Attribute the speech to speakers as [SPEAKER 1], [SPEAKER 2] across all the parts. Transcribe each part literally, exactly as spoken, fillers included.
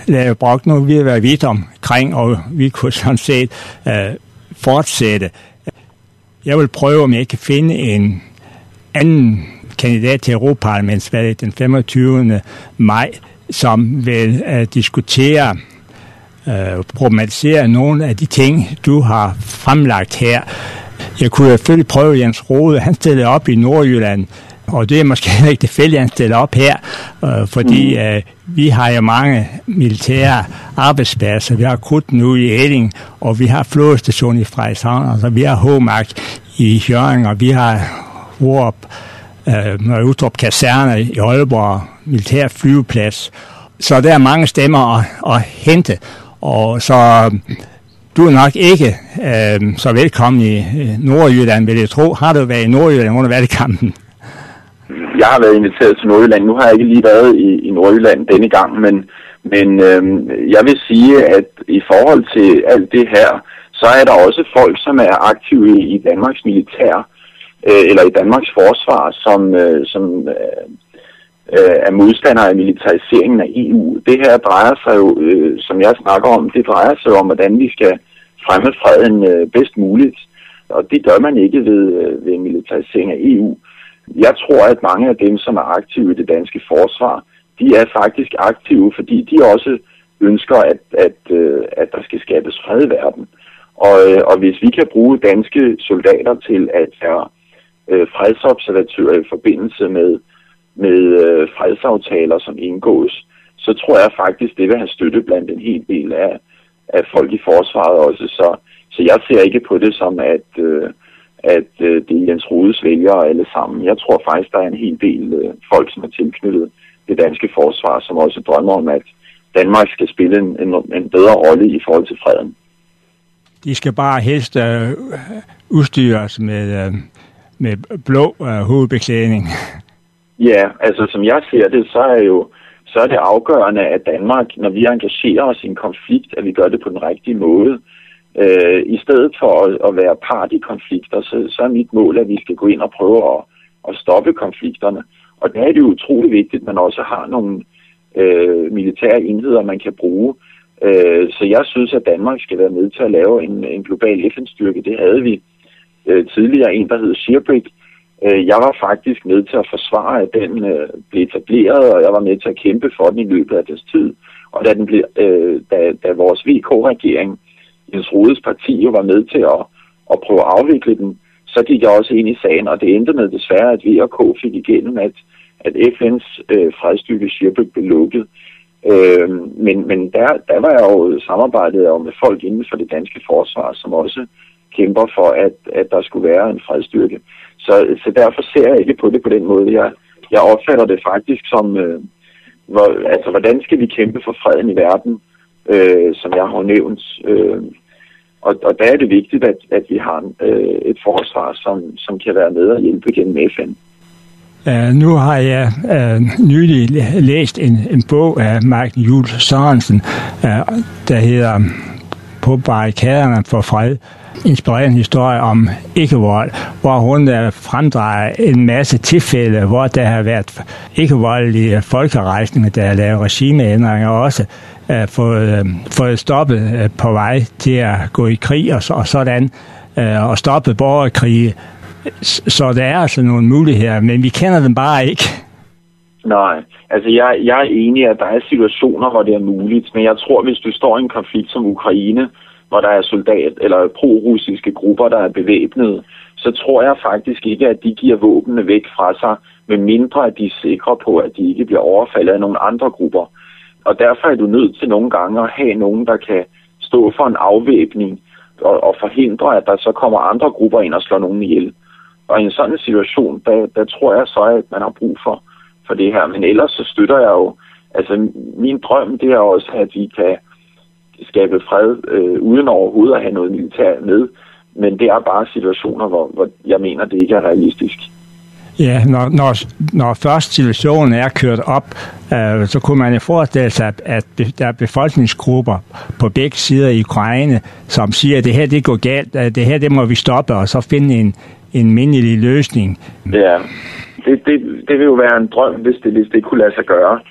[SPEAKER 1] Lave Brock, nu vi har været vidt omkring, og vi kunne sådan set øh, fortsætte. Jeg vil prøve, om jeg kan finde en anden kandidat til Europaparlamentsvalget den femogtyvende maj, som vil øh, diskutere øh, problematisere nogle af de ting, du har fremlagt her. Jeg kunne selvfølgelig prøve Jens Rohde. Han stillede op i Nordjylland, og det er måske ikke tilfældigt, han stiller op her, øh, fordi øh, vi har jo mange militære arbejdspladser. Vi har Krudten ude i Elling, og vi har flådestation i Frederikshavn, altså vi har Håmark i Hjørring, og vi har Horup, øh, Utrup Kaserne i Aalborg, militær flyveplads. Så der er mange stemmer at, at hente, og så du er nok ikke øh, så velkommen i Nordjylland, vil jeg tro. Har du været i Nordjylland under valgkampen?
[SPEAKER 2] Jeg har været inviteret til Nordjylland. Nu har jeg ikke lige været i, i Nordjylland denne gang, men, men øhm, jeg vil sige, at i forhold til alt det her, så er der også folk, som er aktive i Danmarks militær, øh, eller i Danmarks forsvar, som, øh, som øh, er modstandere af militariseringen af E U. Det her drejer sig jo, øh, som jeg snakker om, det drejer sig om, hvordan vi skal fremme freden øh, bedst muligt. Og det gør man ikke ved, øh, ved militarisering af E U. Jeg tror, at mange af dem, som er aktive i det danske forsvar, de er faktisk aktive, fordi de også ønsker, at, at, at der skal skabes fred i verden. Og, og hvis vi kan bruge danske soldater til at være fredsobservatører i forbindelse med, med fredsaftaler, som indgås, så tror jeg faktisk, det vil have støtte blandt en hel del af, af folk i forsvaret også. Så, så jeg ser ikke på det som, at at øh, det er Jens Rohdes vælgere alle sammen. Jeg tror faktisk, der er en hel del øh, folk, som er tilknyttet det danske forsvar, som også drømmer om, at Danmark skal spille en, en, en bedre rolle i forhold til freden.
[SPEAKER 1] De skal bare helst øh, udstyres med, øh, med blå øh, hovedbeklædning. Ja,
[SPEAKER 2] altså som jeg ser det, så er, jo, så er det afgørende, at Danmark, når vi engagerer os i en konflikt, at vi gør det på den rigtige måde. Øh, I stedet for at, at være part i konflikter, så, så er mit mål, at vi skal gå ind og prøve at, at stoppe konflikterne. Og der er det jo utrolig vigtigt, at man også har nogle øh, militære enheder, man kan bruge. Øh, så jeg synes, at Danmark skal være med til at lave en, en global F N-styrke. Det havde vi øh, tidligere, en der hed Sherbrig. Øh, jeg var faktisk med til at forsvare, at den øh, blev etableret, og jeg var med til at kæmpe for den i løbet af dets tid. Og da, den blev, øh, da, da vores V K-regering, Jens Rohdes parti, jo var med til at, at prøve at afvikle den, så gik jeg også ind i sagen, og det endte med desværre, at V K fik igennem, at, at F N's øh, fredsstyrke Sherbrig blev lukket. Øh, men men der, der var jeg jo samarbejdet med folk inden for det danske forsvar, som også kæmper for, at, at der skulle være en fredsstyrke. Så, så derfor ser jeg ikke på det på den måde. Jeg, jeg opfatter det faktisk som, øh, hvor, altså hvordan skal vi kæmpe for freden i verden, øh, som jeg har nævnt. Øh, og, og der er det vigtigt, at, at vi har øh, et forsvar, som, som kan være med og hjælpe gennem F N.
[SPEAKER 1] Uh, nu har jeg uh, nylig læst en, en bog af Maiken Juul Sørensen, uh, der hedder På barrikaderne for fred. Inspirerende historie om ikke-vold, hvor hun uh, fremdrejer en masse tilfælde, hvor der har været ikke-voldelige folkerejsninger, der har lavet regimeændringer og også uh, fået, uh, fået stoppet uh, på vej til at gå i krig og, og sådan, uh, og stoppet borgerkrige. Så der er altså nogle muligheder, men vi kender dem bare ikke.
[SPEAKER 2] Nej, altså jeg, jeg er enig i, at der er situationer, hvor det er muligt, men jeg tror, hvis du står i en konflikt som Ukraine, hvor der er soldat eller pro-russiske grupper, der er bevæbnede, så tror jeg faktisk ikke, at de giver våbnene væk fra sig, med mindre at de er sikre på, at de ikke bliver overfaldet af nogle andre grupper. Og derfor er du nødt til nogle gange at have nogen, der kan stå for en afvæbning og, og forhindre, at der så kommer andre grupper ind og slår nogen ihjel. Og i en sådan situation, der, der tror jeg så, at man har brug for, for det her. Men ellers så støtter jeg jo, altså min drøm, det er også, at vi kan skabe fred øh, uden overhovedet at have noget militær med. Men det er bare situationer, hvor, hvor jeg mener, det ikke er realistisk.
[SPEAKER 1] Ja, når, når, når først situationen er kørt op, øh, så kunne man jo forestille sig, at der er befolkningsgrupper på begge sider i Ukraine, som siger, at det her det går galt, at det her det må vi stoppe, og så finde en en mindelig løsning.
[SPEAKER 2] Ja, det, det, det vil jo være en drøm, hvis det, hvis det kunne lade sig gøre.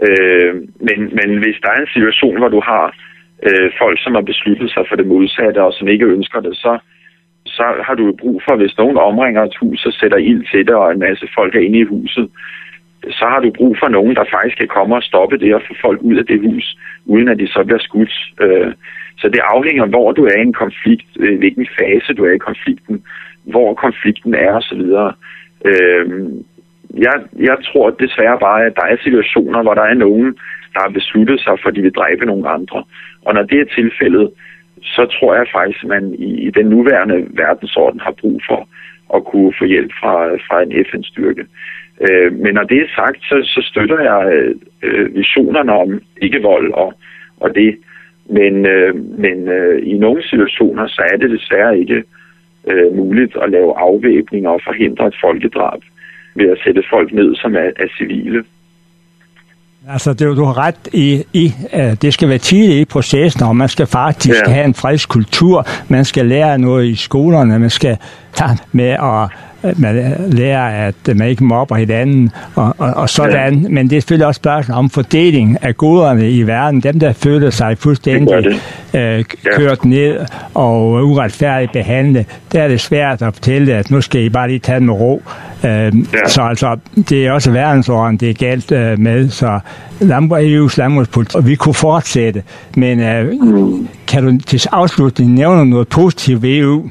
[SPEAKER 2] Øh, men, men hvis der er en situation, hvor du har øh, folk, som har besluttet sig for det modsatte, og som ikke ønsker det, så, så har du brug for, hvis nogen omringer et hus og sætter ild til det, og en masse folk er inde i huset, så har du brug for nogen, der faktisk kan komme og stoppe det og få folk ud af det hus, uden at de så bliver skudt. Øh, så det afhænger, hvor du er i en konflikt, øh, hvilken fase du er i konflikten, hvor konflikten er osv. Øh, jeg, jeg tror desværre bare, at der er situationer, hvor der er nogen, der har besluttet sig for, at de vil dræbe nogle andre. Og når det er tilfældet, så tror jeg faktisk, at man i, i den nuværende verdensorden har brug for at kunne få hjælp fra, fra en F N-styrke. Øh, men når det er sagt, så, så støtter jeg øh, visionerne om ikke-vold og, og det. Men, øh, men øh, i nogle situationer, så er det desværre ikke øh, muligt at lave afvæbning og forhindre et folkedrab ved at sætte folk ned, som er, er civile.
[SPEAKER 1] Altså, det, du har ret i, i uh, det skal være tidligt i processen, og man skal faktisk ja. have en fredskultur. Man skal lære noget i skolerne, man skal tage med at man lærer, at man ikke mobber hinanden og, og, og sådan. Ja. Men det er selvfølgelig også spørgsmål om fordeling af goderne i verden. Dem, der føler sig fuldstændig øh, kørt ned og uretfærdigt behandlet, der er det svært at fortælle, at nu skal I bare lige tage den med ro. Øh, ja. Så altså, det er også verdensorden, det er galt øh, med. Så E U's landbrugspolitik, og vi kunne fortsætte. Men øh, mm. kan du til afslutning nævne noget positivt ved E U?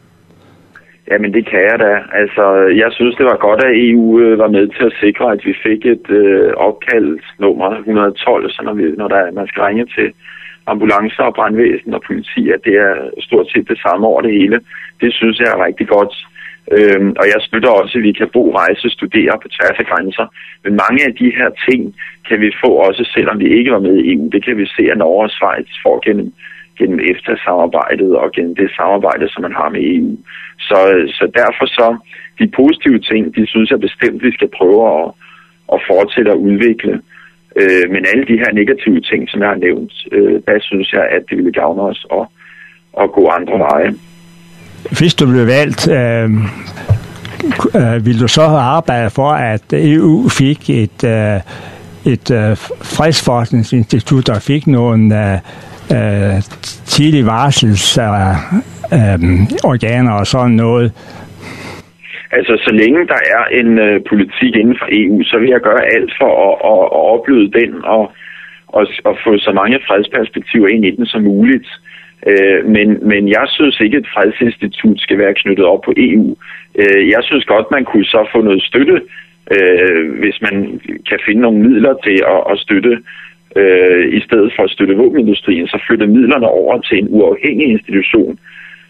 [SPEAKER 2] Jamen, det kan jeg da. Altså, jeg synes, det var godt, at E U øh, var med til at sikre, at vi fik et øh, opkaldt nummer et hundrede og tolv, så når, vi, når der, man skal ringe til ambulancer og brandvæsen og politi, at det er stort set det samme over det hele. Det synes jeg er rigtig godt. Øhm, og jeg støtter også, at vi kan bo, rejse, studere på tværs af grænser. Men mange af de her ting kan vi få også, selvom vi ikke var med i E U. Det kan vi se, at Norge og Schweiz får gennem, gennem EFTA-samarbejdet og gennem det samarbejde, som man har med E U. Så, så derfor så, de positive ting, de synes jeg bestemt, vi skal prøve at, at fortsætte at udvikle. Øh, men alle de her negative ting, som jeg har nævnt, øh, der synes jeg, at det ville gavne os at, at gå andre veje.
[SPEAKER 1] Hvis du blev valgt, øh, øh, vil du så arbejde for, at E U fik et, øh, et øh, fredsforskningsinstitut, der fik nogle øh, øh, tidlig varsels øh, øh, organer og sådan noget?
[SPEAKER 2] Altså, så længe der er en øh, politik inden for E U, så vil jeg gøre alt for at, at, at oplyde den og, og, og få så mange fredsperspektiver ind i den som muligt. Øh, men, men jeg synes ikke, at et fredsinstitut skal være knyttet op på E U. Øh, jeg synes godt, man kunne så få noget støtte, øh, hvis man kan finde nogle midler til at, at støtte, øh, i stedet for at støtte våbenindustrien, så flytte midlerne over til en uafhængig institution.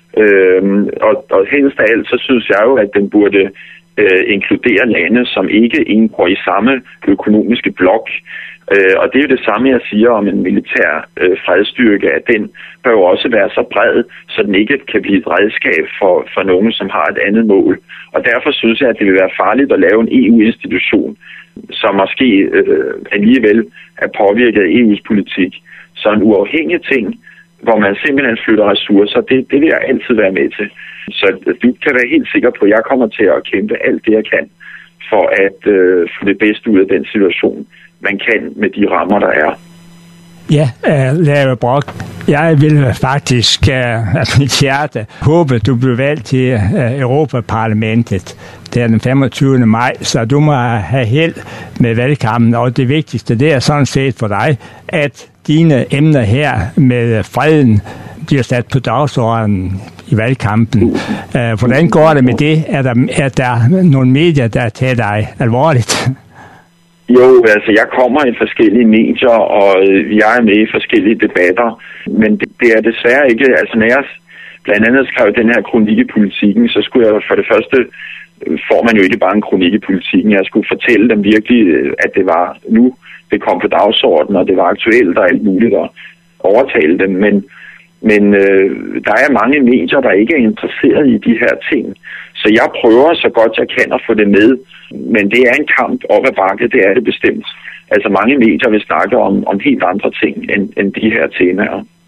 [SPEAKER 2] Øhm, og, og helst af alt, så synes jeg jo, at den burde øh, inkludere lande, som ikke indgår i samme økonomiske blok. Øh, og det er jo det samme, jeg siger om en militær øh, fredsstyrke, at den bør jo også være så bred, så den ikke kan blive et redskab for, for nogen, som har et andet mål. Og derfor synes jeg, at det vil være farligt at lave en E U-institution, som måske øh, alligevel er påvirket af E U's politik. Så en uafhængig ting, hvor man simpelthen flytter ressourcer, det, det vil jeg altid være med til. Så du kan være helt sikker på, at jeg kommer til at kæmpe alt det, jeg kan, for at øh, få det bedste ud af den situation, man kan med de rammer, der er.
[SPEAKER 1] Ja, uh, Lave Brock, jeg vil faktisk uh, af mit hjerte håbe, du bliver valgt til uh, Europaparlamentet. Det er den femogtyvende maj, så du må have held med valgkampen, og det vigtigste, det er sådan set for dig, at dine emner her med freden bliver sat på dagsordenen i valgkampen. Uh, hvordan går det med det? Er der, er der nogle medier, der tager dig alvorligt?
[SPEAKER 2] Jo, altså jeg kommer i forskellige medier, og jeg er med i forskellige debatter, men det, det er desværre ikke, altså når jeg blandt andet skrev den her kronik i Politikken, så skulle jeg for det første, får man jo ikke bare en kronik i Politikken, jeg skulle fortælle dem virkelig, at det var nu, det kom på dagsordenen, og det var aktuelt og alt muligt at overtale dem, men, men øh, der er mange medier, der ikke er interesseret i de her ting, så jeg prøver så godt jeg kan at få det med. Men det er en kamp op ad bakke, det er det bestemt. Altså mange medier vil snakke om, om helt andre ting end, end de her temaer.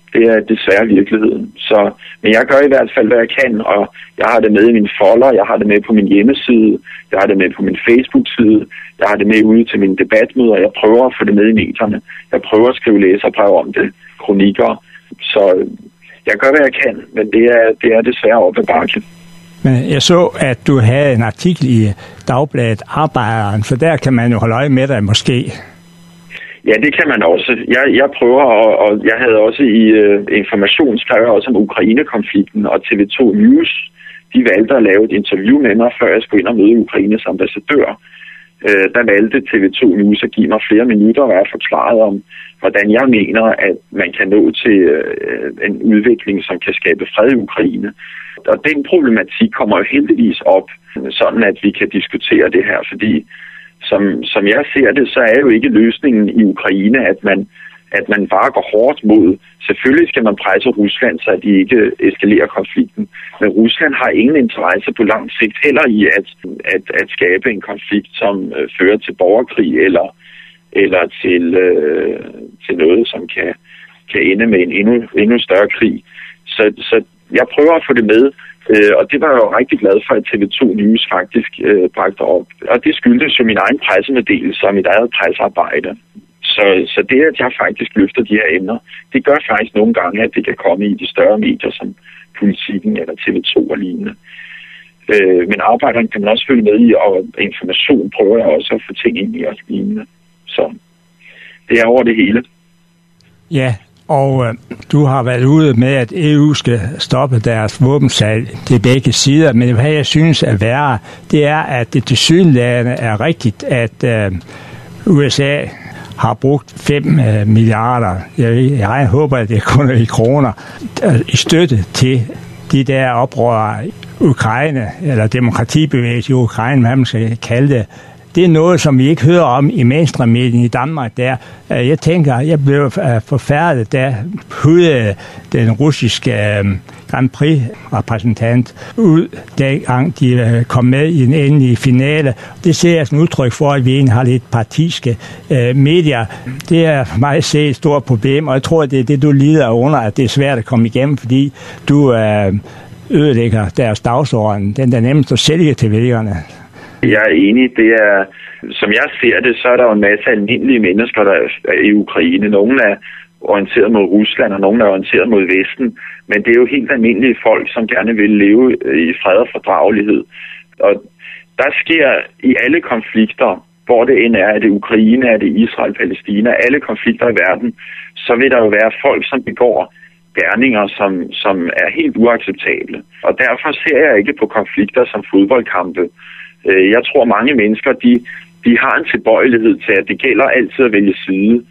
[SPEAKER 2] Det er desværre virkeligheden. Så, men jeg gør i hvert fald, hvad jeg kan, og jeg har det med i min folder, jeg har det med på min hjemmeside, jeg har det med på min Facebook-side, jeg har det med ude til mine debatmøder, jeg prøver at få det med i medierne. Jeg prøver at skrive læserbrev om det, kronikker. Så jeg gør, hvad jeg kan, men det er, det er desværre op ad bakke.
[SPEAKER 1] Men jeg så, at du havde en artikel i Dagbladet Arbejderen, så der kan man jo holde øje med dig måske.
[SPEAKER 2] Ja, det kan man også. Jeg, jeg prøver, og, og jeg havde også i uh, information skrevet også om Ukraine-konflikten, og T V to News, de valgte at lave et interview med mig, før jeg skulle ind og møde Ukraines ambassadør. Uh, der valgte T V to News at give mig flere minutter, hvor jeg forklarede om, hvordan jeg mener, at man kan nå til uh, en udvikling, som kan skabe fred i Ukraine. Og den problematik kommer jo heldigvis op, sådan at vi kan diskutere det her, fordi Som, som jeg ser det, så er jo ikke løsningen i Ukraine, at man, at man bare går hårdt mod. Selvfølgelig skal man presse Rusland, så de ikke eskalerer konflikten. Men Rusland har ingen interesse på lang sigt heller i at, at, at skabe en konflikt, som øh, fører til borgerkrig eller, eller til, øh, til noget, som kan, kan ende med en endnu, endnu større krig. Så, så jeg prøver at få det med. Uh, og det var jeg jo rigtig glad for, at T V to News faktisk uh, bragte op. Og det skyldtes jo min egen pressemeddelelse og mit eget pressearbejde. Så, så det, at jeg faktisk løfter de her emner, det gør faktisk nogle gange, at det kan komme i de større medier som Politikken eller T V to og lignende. Uh, men arbejderen kan man også følge med i, og information prøver jeg også at få ting ind i og lignende. Så det er over det hele.
[SPEAKER 1] Ja. Og øh, du har været ude med, at E U skal stoppe deres våbensalg til begge sider. Men hvad jeg synes er værre, det er, at det tilsyneladende er rigtigt, at øh, U S A har brugt fem øh, milliarder, jeg, jeg håber, at det kun er i kroner, øh, i støtte til de der oprørere i Ukraine, eller demokratibevægelse i Ukraine, hvad man skal kalde det. Det er noget, som vi ikke hører om i mainstream-medien i Danmark. Der. Jeg tænker, jeg blev forfærdet, da hudede den russiske Grand Prix-repræsentant ud, dengang de kom med i den endelige finale. Det ser jeg som udtryk for, at vi egentlig har lidt partiske medier. Det er for mig at se et stort problem, og jeg tror, at det er det, du lider under, at det er svært at komme igennem, fordi du ødelægger deres dagsorden. Den der nemmest at sælge til vælgerne.
[SPEAKER 2] Jeg er enig. Det er, som jeg ser det, så er der jo en masse almindelige mennesker, der er i Ukraine. Nogle er orienteret mod Rusland, og nogle er orienteret mod Vesten. Men det er jo helt almindelige folk, som gerne vil leve i fred og fordragelighed. Og der sker i alle konflikter, hvor det end er, er det Ukraine, er det Israel, Palæstina, alle konflikter i verden, så vil der jo være folk, som begår gerninger, som, som er helt uacceptable. Og derfor ser jeg ikke på konflikter som fodboldkampe. Jeg tror, mange mennesker, de, de har en tilbøjelighed til, at det gælder altid at vælge side.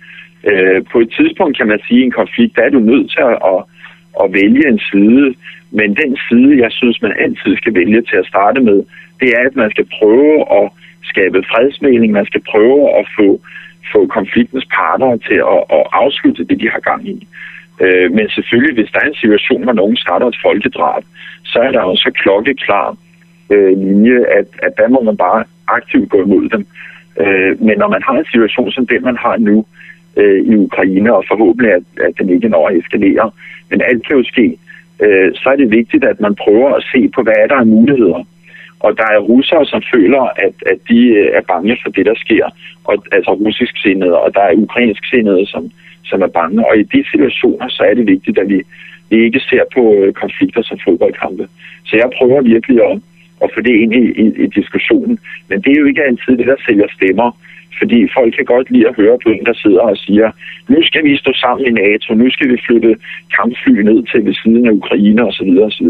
[SPEAKER 2] På et tidspunkt kan man sige, at i en konflikt, der er du nødt til at, at, at vælge en side. Men den side, jeg synes, man altid skal vælge til at starte med, det er, at man skal prøve at skabe fredsmægling. Man skal prøve at få, få konfliktens parter til at, at afslutte det, de har gang i. Men selvfølgelig, hvis der er en situation, hvor nogen starter et folkedrab, så er der også klokkeklar linje, at, at der må man bare aktivt gå imod dem. Øh, men når man har en situation som den, man har nu øh, i Ukraine, og forhåbentlig, at, at den ikke når at eskalere, men alt kan jo ske, øh, så er det vigtigt, at man prøver at se på, hvad er der af muligheder. Og der er russere, som føler, at, at de er bange for det, der sker, og, altså russisk sindede, og der er ukrainsk sindede, som, som er bange. Og i de situationer, så er det vigtigt, at vi, vi ikke ser på konflikter som fodboldkampe. Så jeg prøver virkelig at og få det ind i, i, i diskussionen. Men det er jo ikke altid det, der sælger stemmer. Fordi folk kan godt lide at høre på en, der sidder og siger, nu skal vi stå sammen i NATO, nu skal vi flytte kampfly ned til ved siden af Ukraine osv. osv.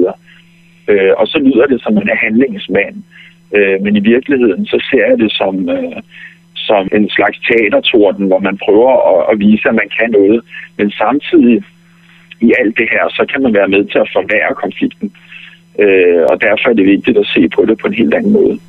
[SPEAKER 2] Øh, og så lyder det som en handlingsmand. Øh, men i virkeligheden, så ser jeg det som, øh, som en slags teatertorden, hvor man prøver at, at vise, at man kan noget. Men samtidig i alt det her, så kan man være med til at forværre konflikten. Øh, og derfor er det vigtigt at se på det på en helt anden måde.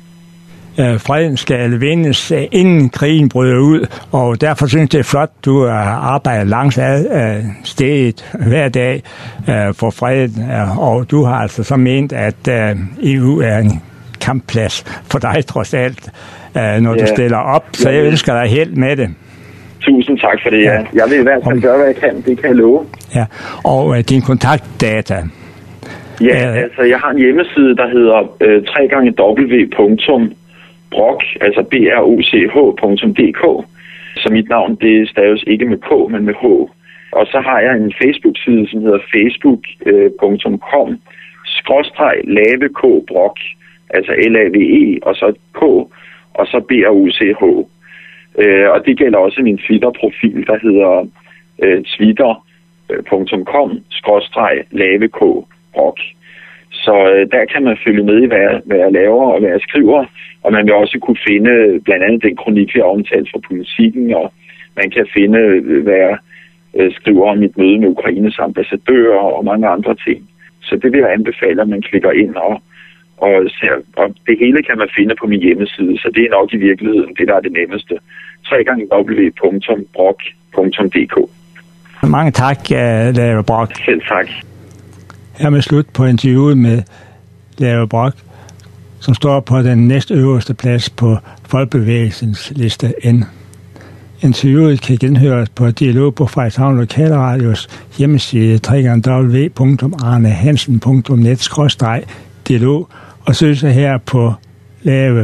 [SPEAKER 1] Freden skal vindes, inden krigen bryder ud, og derfor synes jeg, det er flot, du arbejder langs ad stedet hver dag for freden, og du har altså så ment, at E U er en kampplads for dig trods alt, når du ja. stiller op, så jeg ønsker dig held med det.
[SPEAKER 2] Tusind tak for det, ja. Jeg vil i hvert fald gøre, hvad jeg kan. Det kan jeg love.
[SPEAKER 1] Ja, og uh, din kontaktdata?
[SPEAKER 2] Ja, uh, altså jeg har en hjemmeside, der hedder uh, tre gange w punktum brock, altså b r o c h punktum d k. Så mit navn, det staves ikke med K, men med H. Og så har jeg en Facebook-side, som hedder facebook punktum com skråstreg lave k brock, altså L A V E, og så K, og så B R O C H. Øh, og det gælder også min Twitter-profil, der hedder øh, twitter punktum com skråstreg lave k brock. Så øh, der kan man følge med i, hvad jeg, hvad jeg laver og hvad jeg skriver. Og man vil også kunne finde blandt andet den kronik, vi har omtalt fra Politikken, og man kan finde, hvad jeg øh, skriver om mit møde med Ukraines ambassadør og mange andre ting. Så det vil jeg anbefale, at man klikker ind og, og ser. Og det hele kan man finde på min hjemmeside, så det er nok i virkeligheden det, der er det nemmeste. tre gange w punktum brock punktum d k.
[SPEAKER 1] Mange tak, Lave Brock.
[SPEAKER 2] Selv tak.
[SPEAKER 1] Hermed slut på interviewet med Lave Brock, som står på den næstøverste plads på Folkebevægelsens liste N. Interviewet kan genhøres på Dialog på Frederikshavn Lokalradios hjemmeside tre gange w punktum arnehansen punktum net skråstreg dialog og søg sig her på Lave.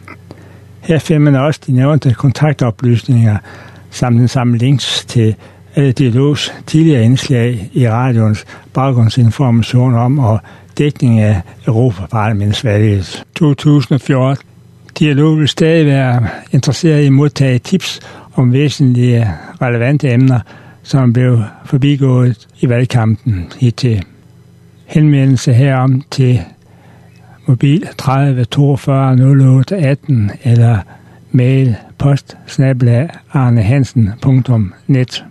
[SPEAKER 1] Her finder man også de nævnte kontaktoplysninger samt den samme links til alle Dialogs tidligere indslag i radioens baggrundsinformation om og dækning af Europaparlamentsvalget to tusind og fjorten. Dialog vil stadig være interesseret i at modtage tips om væsentlige relevante emner, som blev forbigået i valgkampen hittil. Henvendelse herom til mobil tredive toogfyrre nul otte atten eller mail post snabel-a arnehansen punktum net.